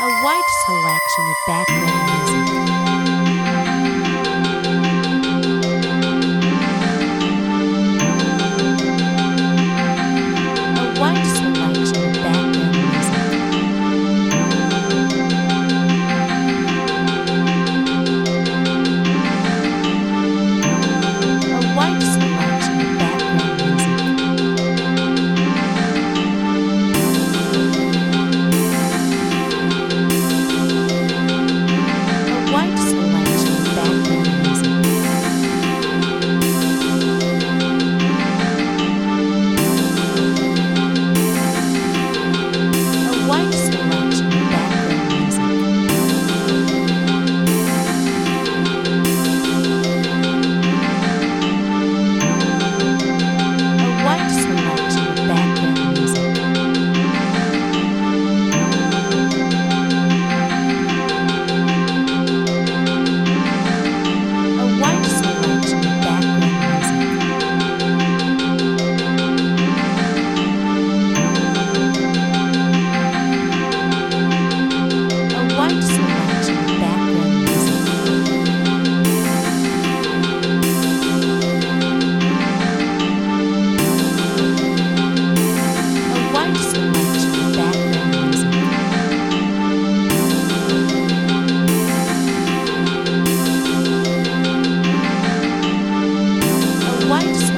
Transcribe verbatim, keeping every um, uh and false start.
A wide selection of background music. A wide selection of background music. A wide selection of background music. A wide selection of background music. A wide selection of background music. A wide selection of background music. A wide selection of background music. A wide selection of background music. A wide selection of background music. A wide